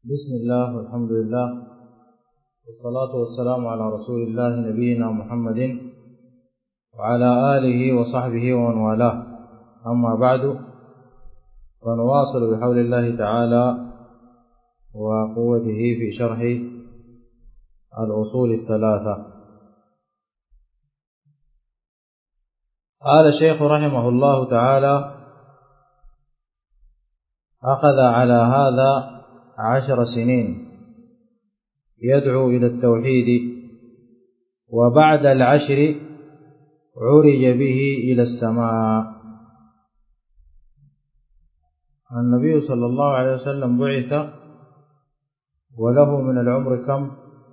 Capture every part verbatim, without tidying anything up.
بسم الله والحمد لله والصلاة والسلام على رسول الله نبينا محمد وعلى آله وصحبه ومن والاه. أما بعد، فنواصل بحول الله تعالى وقوته في شرح الأصول الثلاثة. قال الشيخ رحمه الله تعالى: أخذ على هذا عشر سنين يدعو إلى التوحيد، وبعد العشر عرج به إلى السماء. النبي صلى الله عليه وسلم بعث وله من العمر كم؟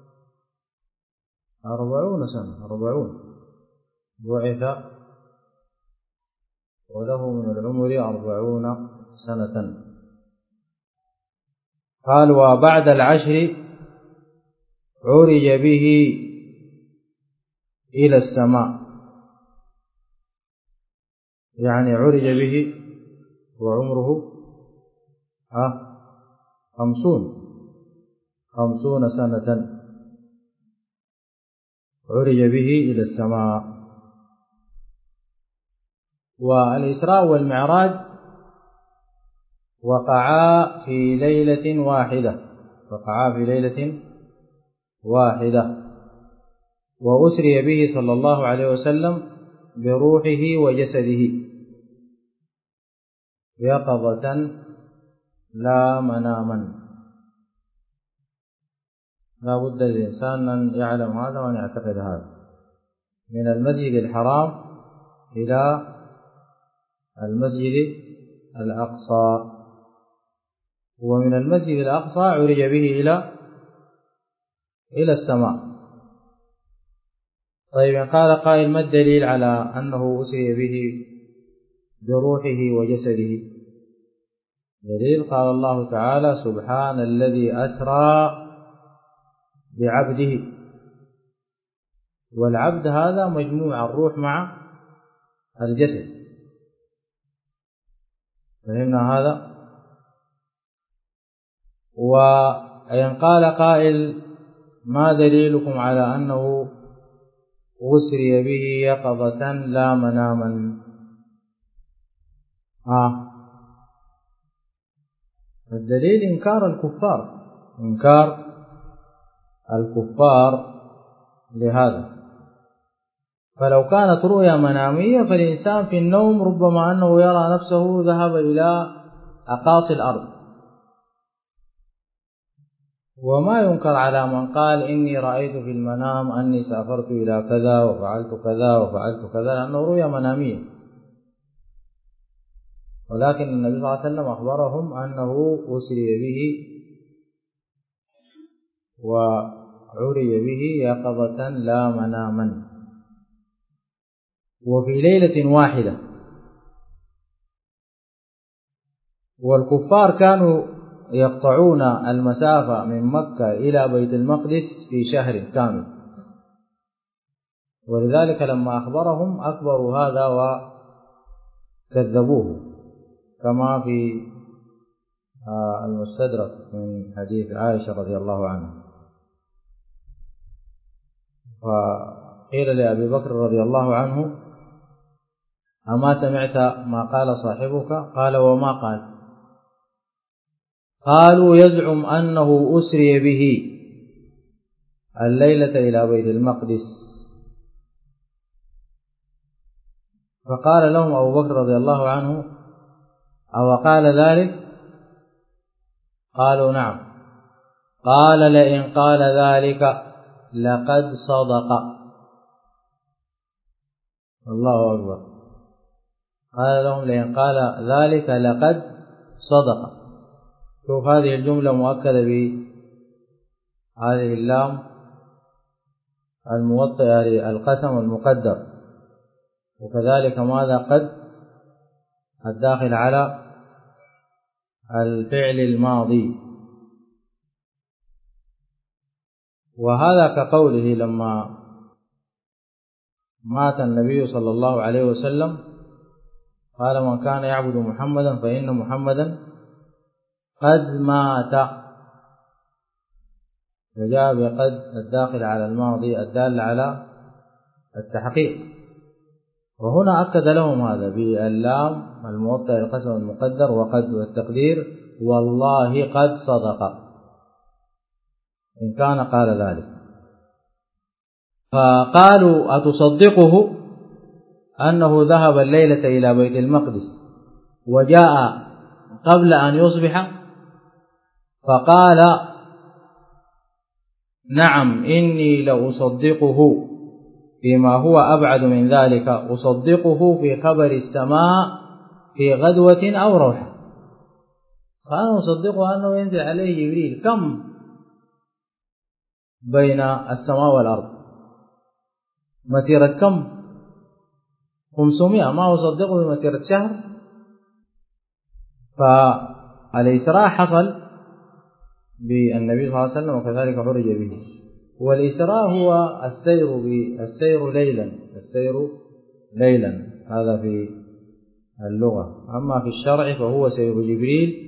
أربعون سنة. أربعون بعث وله من العمر أربعون سنة. قال: وبعد العشر عرج به إلى السماء، يعني عرج به وعمره ها خمسون خمسون سنة، عرج به إلى السماء. والإسراء والمعراج وقعا في ليلة واحدة وقعا في ليلة واحدة وأسري به صلى الله عليه وسلم بروحه وجسده يقظة لا مناما. لا بد للإنسان أن يعلم هذا وأن يعتقد هذا. من المسجد الحرام إلى المسجد الأقصى، ومن المسجد الأقصى عرج به إلى إلى السماء. طيب، قال قائل: ما الدليل على أنه أسري به بروحه وجسده؟ دليل: قال الله تعالى: سبحان الذي أسرى بعبده. والعبد هذا مجموع الروح مع الجسد. فهمنا هذا؟ وإن قال قائل: ما دليلكم على أنه أسري به يقظة لا مناما؟ آه الدليل إنكار الكفار إنكار الكفار لهذا. فلو كانت رؤيا منامية فالإنسان في النوم ربما أنه يرى نفسه ذهب إلى أقاصي الأرض. وما ينكر على من قال: إني رأيت في المنام أني سافرت إلى كذا وفعلت كذا وفعلت كذا، لأنه رؤيا منامية. ولكن النبي صلى الله عليه وسلم أخبرهم أنه أسري به وعري به يقظة لا مناما، وفي ليلة واحدة. والكفار كانوا يقطعون المسافة من مكة إلى بيت المقدس في شهر كامل، ولذلك لما أخبرهم أكبروا هذا وكذبوه، كما في المستدرك من حديث عائشة رضي الله عنها. فقيل لأبي بكر رضي الله عنه: أما سمعت ما قال صاحبك؟ قال: وما قال؟ قالوا: يزعم أنه أسري به الليلة إلى بيت المقدس. فقال لهم أبو بكر رضي الله عنه: أو قال ذلك؟ قالوا: نعم. قال: لئن قال ذلك لقد صدق. الله أكبر. قال لهم: لئن قال ذلك لقد صدق. شوف، هذه الجملة مؤكدة بهذه اللام الموطئة القسم المقدر، وكذلك ماذا؟ قد الداخل على الفعل الماضي. وهذا كقوله لما مات النبي صلى الله عليه وسلم قال: من كان يعبد محمدا فإن محمدا قد مات. وجاء بقد الداخل على الماضي الدال على التحقيق. وهنا أكد لهم هذا باللام الموطأ للقسم المقدر وقد والتقدير والله قد صدق إن كان قال ذلك. فقالوا أتصدقه أنه ذهب الليلة إلى بيت المقدس وجاء قبل أن يصبح؟ فقال نعم إني لأصدقه فيما هو أبعد من ذلك، أصدقه في خبر السماء في غدوة أو روحة. فأنا أصدقه أنه ينزل عليه جبريل. كم بين السماء والأرض؟ مسيرة كم؟ خمسمائة. ما أصدقه بمسيرة شهر. فالإسراء حصل بالنبي صلى الله عليه وسلم وكذلك عرج به. والإسراء هو السير بالسير ليلا، السير ليلا هذا في اللغة. أما في الشرع فهو سير جبريل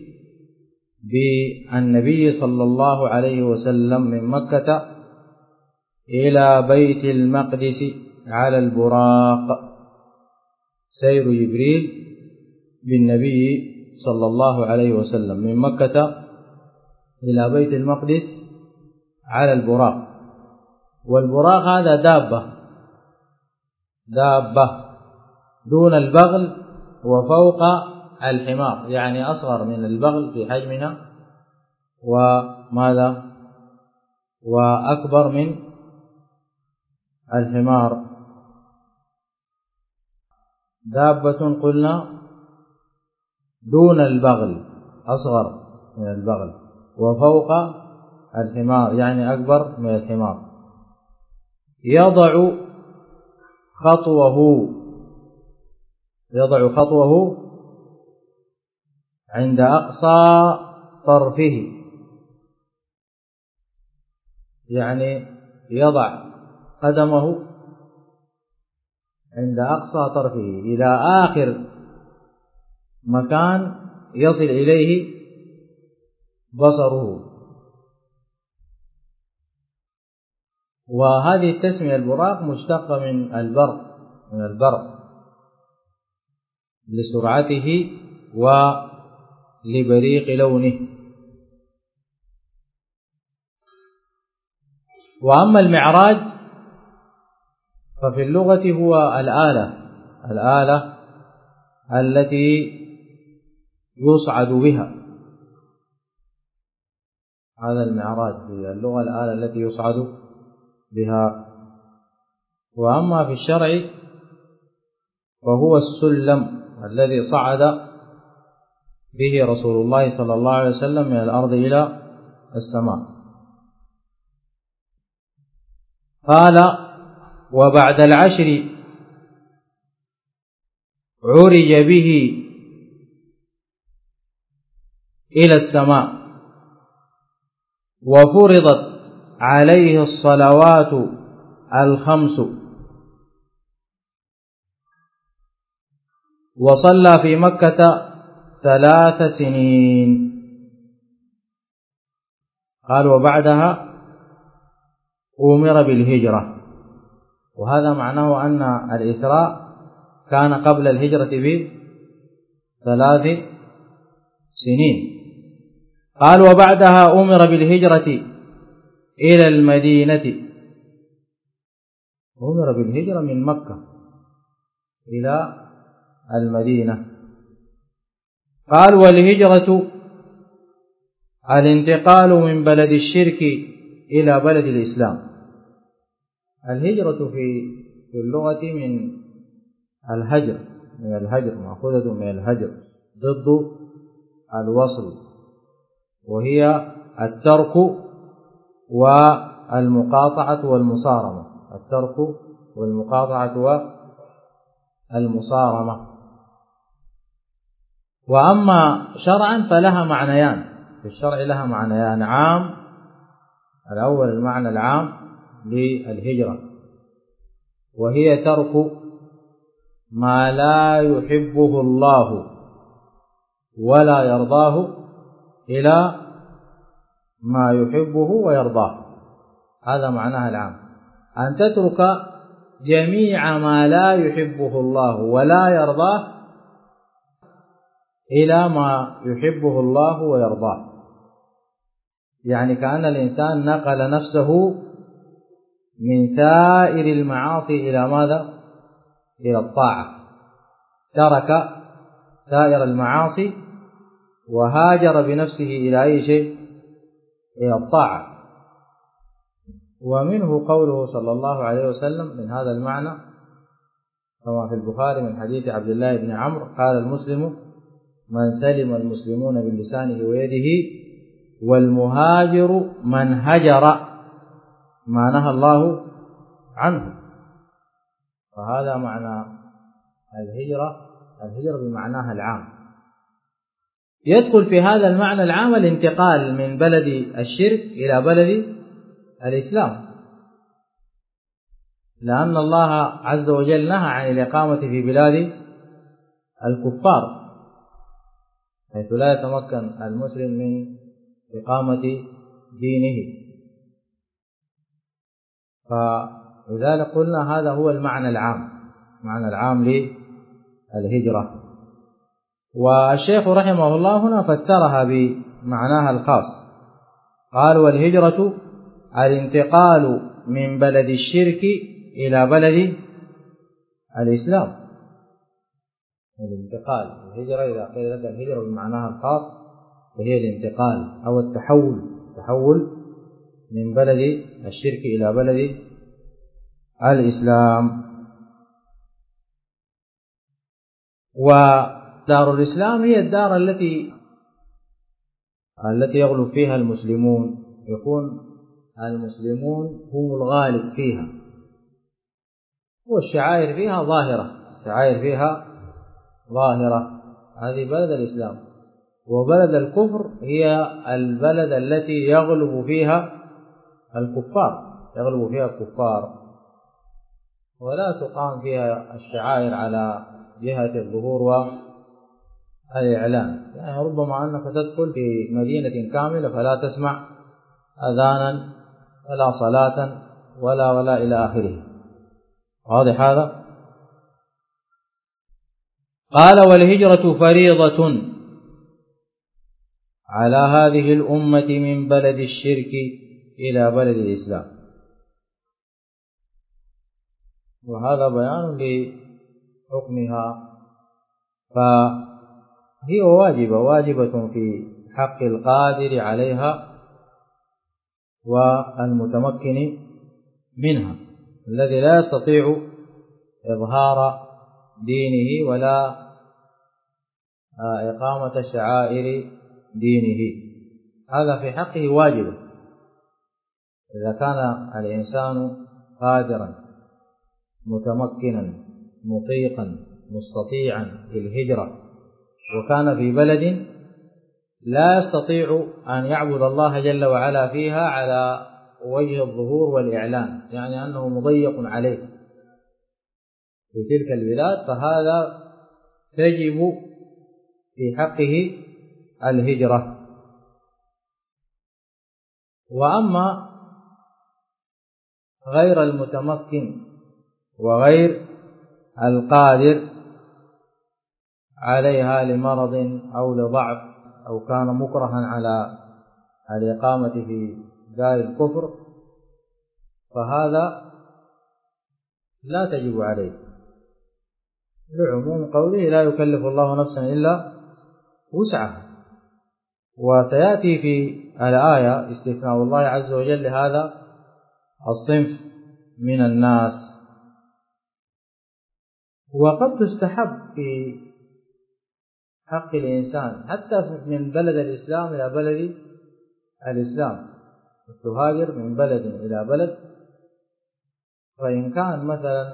بالنبي صلى الله عليه وسلم من مكة إلى بيت المقدس على البراق. سير جبريل بالنبي صلى الله عليه وسلم من مكة إلى بيت المقدس على البراق. والبراق هذا دابة دابة دون البغل وفوق الحمار، يعني أصغر من البغل في حجمها وماذا وأكبر من الحمار. دابة قلنا دون البغل، أصغر من البغل، وفوق الحمار يعني أكبر من الحمار. يضع خطوه يضع خطوه عند أقصى طرفه، يعني يضع قدمه عند أقصى طرفه إلى آخر مكان يصل إليه بصره. وهذه التسمية البراق مشتقة من البرق من البرق لسرعته ولبريق لونه. وأما المعراج ففي اللغة هو الآلة الآلة التي يصعد بها. هذا المعراج في اللغة الآلة التي يصعد بها. وأما في الشرع فهو السلم الذي صعد به رسول الله صلى الله عليه وسلم من الأرض إلى السماء. قال وبعد العشر عرج به إلى السماء وفرضت عليه الصلوات الخمس وصلى في مكة ثلاث سنين. قال وبعدها أمر بالهجرة، وهذا معناه أن الإسراء كان قبل الهجرة بثلاث سنين. قال وبعدها أمر بالهجرة إلى المدينة. أمر بالهجرة من مكة إلى المدينة. قال والهجرة الانتقال من بلد الشرك إلى بلد الإسلام. الهجرة في اللغة من الهجر من الهجر مأخوذة من الهجر ضد الوصل، وهي الترك والمقاطعة والمصارمة. الترك والمقاطعة والمصارمة. وأما شرعا فلها معنيان، في الشرع لها معنيان عام. الأول المعنى العام للهجرة وهي ترك ما لا يحبه الله ولا يرضاه إلى ما يحبه ويرضاه. هذا معناها العام، أن تترك جميع ما لا يحبه الله ولا يرضاه إلى ما يحبه الله ويرضاه. يعني كأن الإنسان نقل نفسه من سائر المعاصي إلى ماذا؟ إلى الطاعة، ترك سائر المعاصي وهاجر بنفسه إلى أي شيء؟ إلى الطاعة. ومنه قوله صلى الله عليه وسلم من هذا المعنى كما في البخاري من حديث عبد الله بن عمرو قال: المسلم من سلم المسلمون بلسانه ويده، والمهاجر من هجر ما نهى الله عنه. فهذا معنى الهجرة، الهجرة بمعناها العام. يدخل في هذا المعنى العام الانتقال من بلد الشرك إلى بلد الإسلام، لأن الله عز وجل نهى عن الإقامة في بلاد الكفار، حيث لا يتمكن المسلم من إقامة دينه. فلذلك قلنا هذا هو المعنى العام، معنى العام للهجرة. والشيخ رحمه الله هنا فسرها بمعناها الخاص، قال: والهجرة الانتقال من بلد الشرك إلى بلد الإسلام. الانتقال، الهجرة إذا قيل لك الهجرة بمعناها الخاص وهي الانتقال أو التحول، تحول من بلد الشرك إلى بلد الإسلام. ودار الإسلام هي الدار التي التي يغلب فيها المسلمون، يكون المسلمون هم الغالب فيها، والشعائر فيها ظاهرة، الشعائر فيها ظاهرة. هذه بلد الإسلام. وبلد الكفر هي البلد التي يغلب فيها الكفار، يغلب فيها الكفار، ولا تقام فيها الشعائر على جهة الظهور والإعلان. يعني ربما أنك تدخل في مدينة كاملة فلا تسمع أذانا ولا صلاة ولا ولا إلى آخره. واضح هذا؟ قال: والهجرة فريضة على هذه الأمة من بلد الشرك إلى بلد الإسلام. وهذا بيان لحكمها، فهي واجبة واجبة في حق القادر عليها والمتمكن منها، الذي لا يستطيع إظهار دينه ولا إقامة شعائر دينه، هذا في حقه واجب. إذا كان الإنسان قادرا متمكنا مطيقا مستطيعا للهجرة وكان في بلد لا يستطيع أن يعبد الله جل وعلا فيها على وجه الظهور والإعلان، يعني أنه مضيق عليه في تلك البلاد، فهذا تجب في حقه الهجرة. وأما غير المتمكن وغير القادر عليها لمرض أو لضعف أو كان مكرها على الإقامة في دار الكفر، فهذا لا تجب عليه، لعموم قوله: لا يكلف الله نفسا إلا وسعها. وسيأتي في الآية استثناء الله عز وجل لهذا الصنف من الناس. وقد تستحب في حق الإنسان حتى من بلد الإسلام إلى بلد الإسلام، تهاجر من بلد إلى بلد، فإن كان مثلا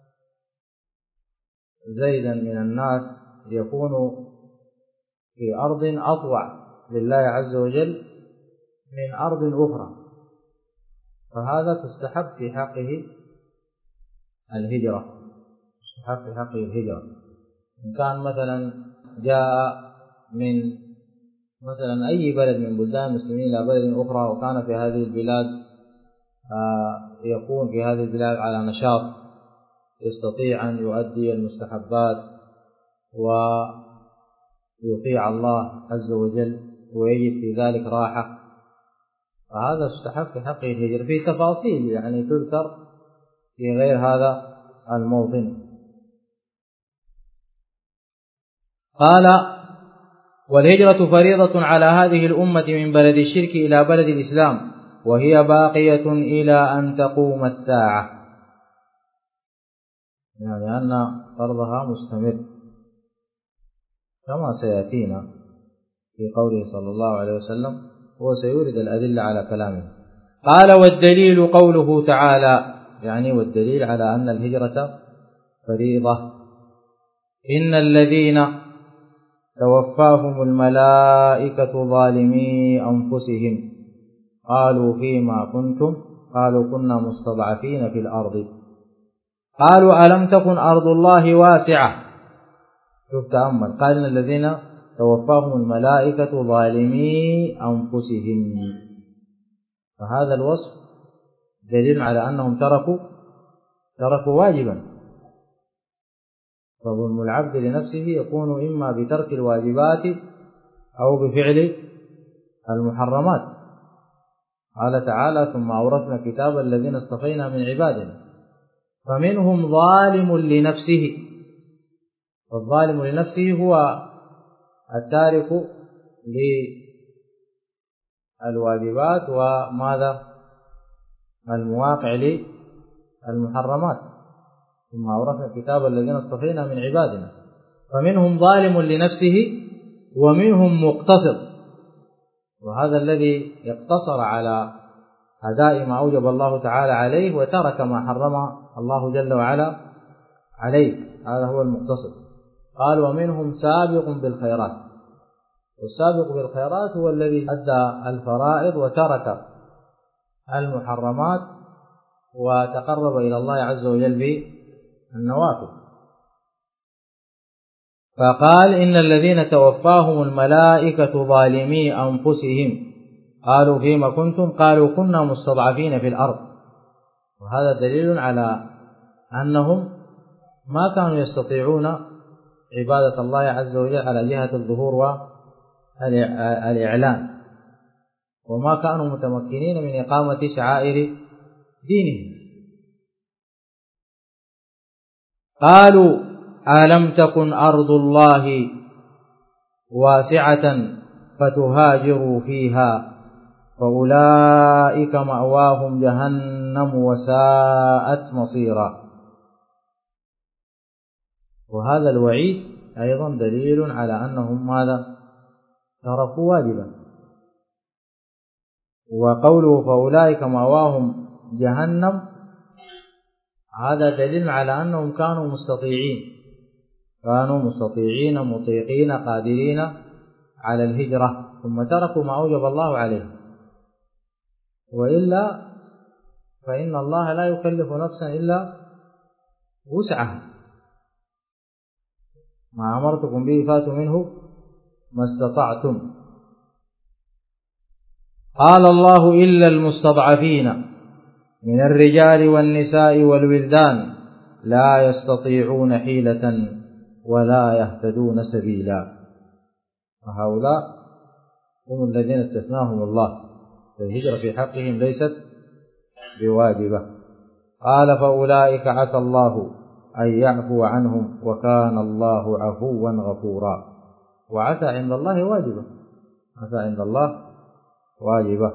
زيدا من الناس يكون في أرض أطوع لله عز وجل من أرض أخرى، فهذا تستحب في حقه الهجرة، تستحب في حقه الهجرة. إن كان مثلا جاء من مثلا أي بلد من بلدان المسلمين إلى بلد أخرى وكان في هذه البلاد يكون في هذه البلاد على نشاط، يستطيع أن يؤدي المستحبات ويطيع الله عز وجل ويجد في ذلك راحة، فهذا استحق في حقه الهجرة. في تفاصيل يعني تذكر في غير هذا الموطن. قال: والهجرة فريضة على هذه الأمة من بلد الشرك إلى بلد الإسلام، وهي باقية إلى أن تقوم الساعة، يعني أن فرضها مستمر كما سيأتينا في قوله صلى الله عليه وسلم، هو سيورد الأدلة على كلامه. قال: والدليل قوله تعالى، يعني والدليل على أن الهجرة فريضة: إن الذين توفاهم الملائكة ظالمي أنفسهم قالوا فيما كنتم قالوا كنا مستضعفين في الأرض قالوا ألم تكن أرض الله واسعة. شوف تأمل، قال إن الذين توفاهم الملائكة ظالمي أنفسهم، فهذا الوصف دليل على أنهم تركوا تركوا واجبا. فظلم العبد لنفسه يكون إما بترك الواجبات أو بفعل المحرمات. قال تعالى: ثم أورثنا كتاب الذين اصطفينا من عبادنا فمنهم ظالم لنفسه. والظالم لنفسه هو التارك للواجبات وماذا المواقع للمحرمات. ثم أورثنا كتاب الذين اصطفينا من عبادنا فمنهم ظالم لنفسه ومنهم مقتصد، وهذا الذي يقتصر على أداء ما أوجب الله تعالى عليه وترك ما حرم الله جل وعلا عليه، هذا هو المقتصد. قال: ومنهم سابق بالخيرات. والسابق بالخيرات هو الذي أدى الفرائض وترك المحرمات وتقرب إلى الله عز وجل بالنوافل. فقال: إن الذين توفاهم الملائكة ظالمي أنفسهم قالوا فيما كنتم قالوا كنا مستضعفين في الأرض، وهذا دليل على أنهم ما كانوا يستطيعون عبادة الله عز وجل على جهة الظهور والإعلان، وما كانوا متمكنين من إقامة شعائر دينهم. قالوا: ألم تكن أرض الله واسعة فتهاجروا فيها فأولئك مأواهم جهنم وساءت مصيرا. وهذا الوعيد أيضا دليل على أنهم ماذا تركوا واجبا. وقوله فأولئك مأواهم جهنم هذا دليل على أنهم كانوا مستطيعين كانوا مستطيعين مطيقين قادرين على الهجرة، ثم تركوا ما أوجب الله عليهم. وإلا فإن الله لا يكلف نفسا إلا وسعها، ما أمرتكم به فاتوا منه ما استطعتم. قال الله: إلا المستضعفين من الرجال والنساء والولدان لا يستطيعون حيلة ولا يهتدون سبيلا. وهؤلاء هم الذين استثناهم الله، فالهجرة في حقهم ليست بواجبة. قال: فأولئك عسى الله أن يعفو عنهم وكان الله عفوا غفورا. وعسى عند الله واجبة، عسى عند الله واجبة.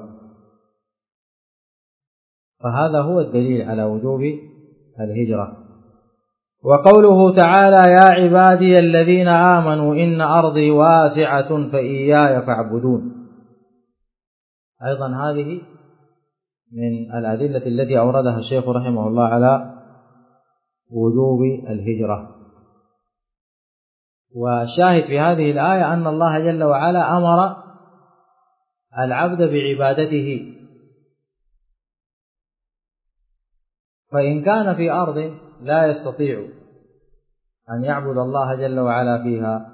فهذا هو الدليل على وجوب الهجرة. وقوله تعالى: يا عبادي الذين آمنوا إن أرضي واسعة فإياي فاعبدون، أيضا هذه من الأدلة التي أوردها الشيخ رحمه الله على وجوب الهجرة. والشاهد في هذه الآية أن الله جل وعلا أمر العبد بعبادته، فإن كان في أرض لا يستطيع أن يعبد الله جل وعلا فيها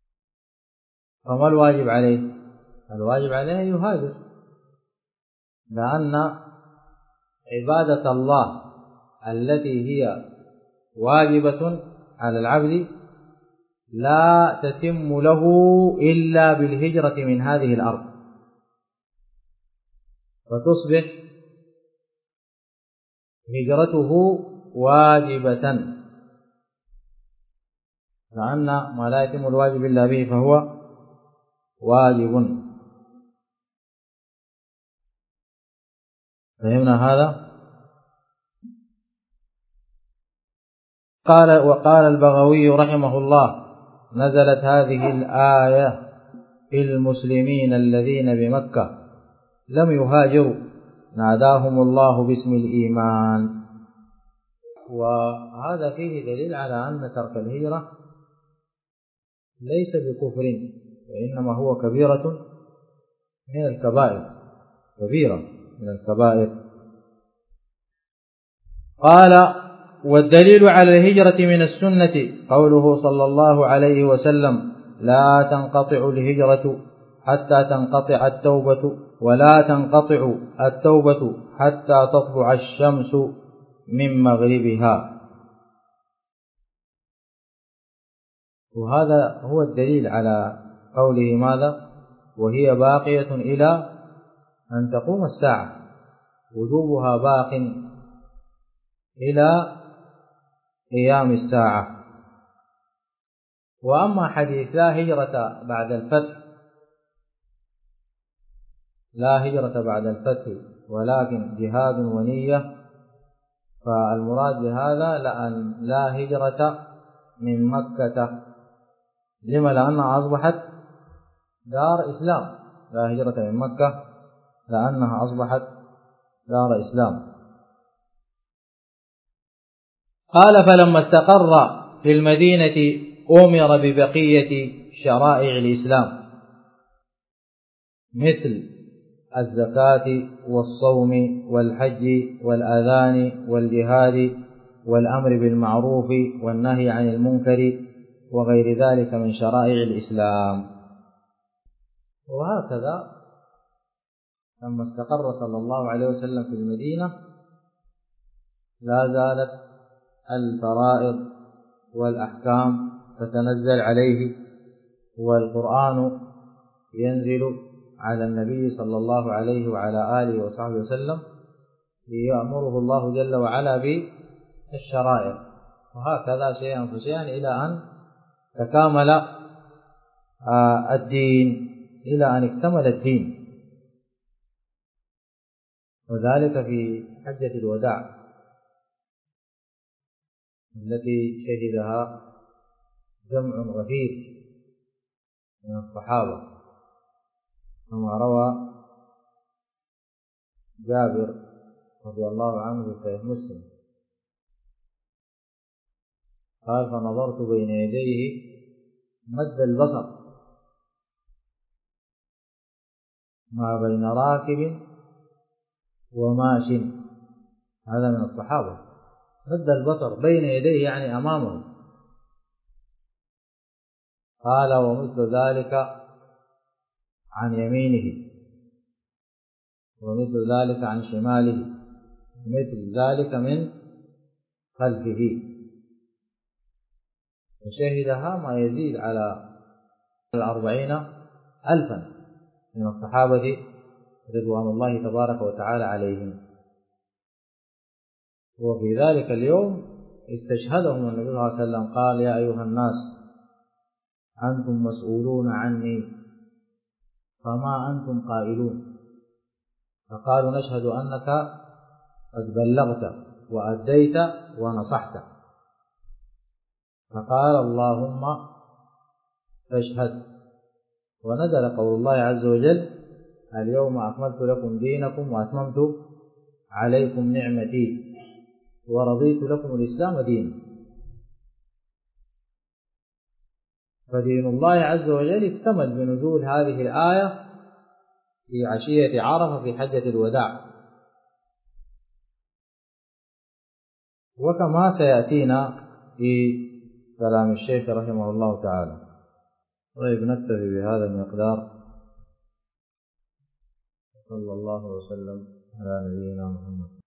فما الواجب عليه؟ الواجب عليه أن يهاجر لأن عبادة الله التي هي واجبة على العبد لا تتم له إلا بالهجرة من هذه الأرض، فتصبح هجرته واجبة، لأن ما لا يتم الواجب إلا به فهو واجب. فهمنا هذا؟ قال وقال البغوي رحمه الله: نزلت هذه الآية في المسلمين الذين بمكة لم يهاجروا ناداهم الله باسم الإيمان. وهذا فيه دليل على أن ترك الهجرة ليس بكفر، وإنما هو كبيرة من الكبائر، كبيرة من الكبائر. قال: والدليل على الهجرة من السنة قوله صلى الله عليه وسلم: لا تنقطع الهجرة حتى تنقطع التوبة، ولا تنقطع التوبة حتى تطلع الشمس من مغربها. وهذا هو الدليل على قوله ماذا؟ وهي باقية إلى أن تقوم الساعة، وجوبها باق إلى قيام الساعة. وأما حديث لا هجرة بعد الفتح، لا هجرة بعد الفتح ولكن جهاد ونية، فالمراد بهذا لأن لا هجرة من مكة. لما؟ لأنها أصبحت دار إسلام. لا هجرة من مكة لأنها أصبحت دار إسلام. قال: فلما استقر في المدينة أمر ببقية شرائع الإسلام مثل الزكاة والصوم والحج والأذان والجهاد والأمر بالمعروف والنهي عن المنكر وغير ذلك من شرائع الإسلام. وهكذا لما استقر صلى الله عليه وسلم في المدينة لا زالت الفرائض والأحكام تتنزل عليه، والقرآن ينزل على النبي صلى الله عليه وعلى آله وصحبه وسلم يأمره الله جل وعلا بالشرائع، وهكذا شيئا فشيئا إلى أن تكامل الدين، إلى أن اكتمل الدين. وذلك في حجة الوداع التي شهدها جمع غفير من الصحابة، كما روى جابر رضي الله عنه في صحيح مسلم قال: فنظرت بين يديه مد البصر ما بين راكب وماش. هذا من الصحابة، مد البصر بين يديه يعني أمامه. قال: ومثل ذلك عن يمينه، ومثل ذلك عن شماله، ومثل ذلك من خلفه. وشهدها ما يزيد على الأربعين ألفا من الصحابة رضوان الله تبارك وتعالى عليهم. وفي ذلك اليوم استشهدهم النبي صلى الله عليه وسلم، قال: يا أيها الناس أنتم مسؤولون عني، فما أنتم قائلون؟ فقالوا: نشهد أنك قد بلغت وأديت ونصحت. فقال: اللهم فاشهد. ونزل قول الله عز وجل: اليوم أكملت لكم دينكم وأتممت عليكم نعمتي ورضيت لكم الإسلام دينا. فدين الله عز وجل اكتمل بنزول هذه الآية في عشية عرفة في حجة الوداع، وكما سيأتينا في كلام الشيخ رحمه الله تعالى. طيب، نكتفي بهذا المقدار. صلى الله وسلم على نبينا محمد.